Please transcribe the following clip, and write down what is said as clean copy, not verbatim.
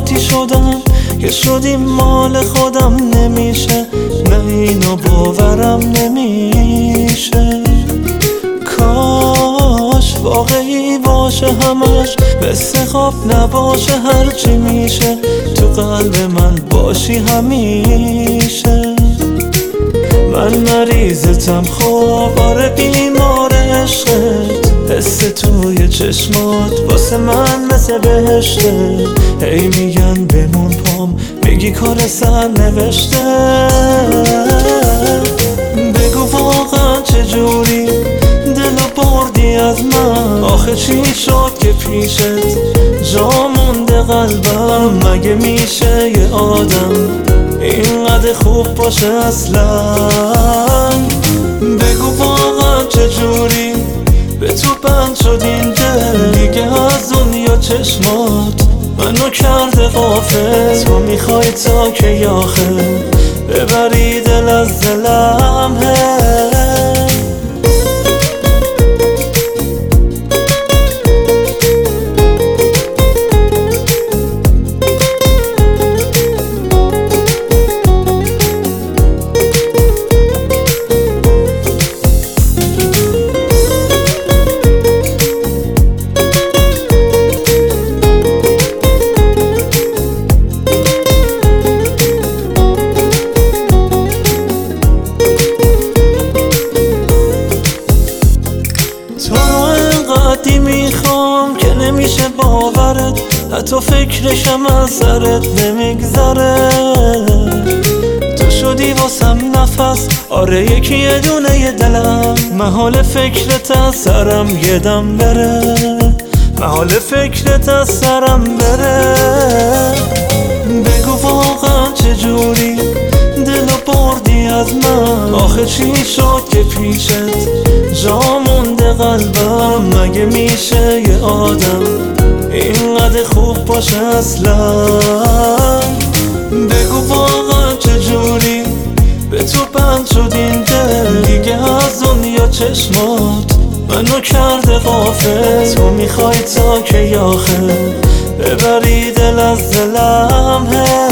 قاطی شدم که شدیم مال خودم نمیشه، نه اینو باورم نمیشه. کاش واقعی باشه همش، مثل خواب نباشه هرچی میشه، تو قلب من باشی همیشه. من مریضتم خب، آره بیمار عشقت، حس توی چشمات واسه من مثل بهشته. هی میگن بمون پام، میگی کار سر نوشته. بگو واقعا چجوری دلو بردی از من، آخه چی شد که پیشت جا مونده قلبم؟ مگه میشه یه آدم اینقدر خوب باشه اصلا؟ بگو واقعا چجوری به تو بند شد این دل، دیگه از دنیا چشمات منو کرده غافل. تو میخوای تا که آخر ببری دل از دلم؟ قدی میخوام که نمیشه باورت، حتی فکرشم از سرت نمیگذره. تو شدی واسم نفس، آره یکی یه دونه یه دلم، محال فکرت از سرم یه دم بره، محال فکرت از سرم بره. بگو واقعا چجوری دلو بردی از من، آخه چی شد که پیشت جا مونده قلبم؟ مگه میشه یه آدم اینقدر خوب باشه اصلا؟ بگو واقعا چجوری به تو بند شد این دل، دیگه از دنیا چشمات منو کرده غافل. تو میخوای تا که آخر ببری دل از دلم؟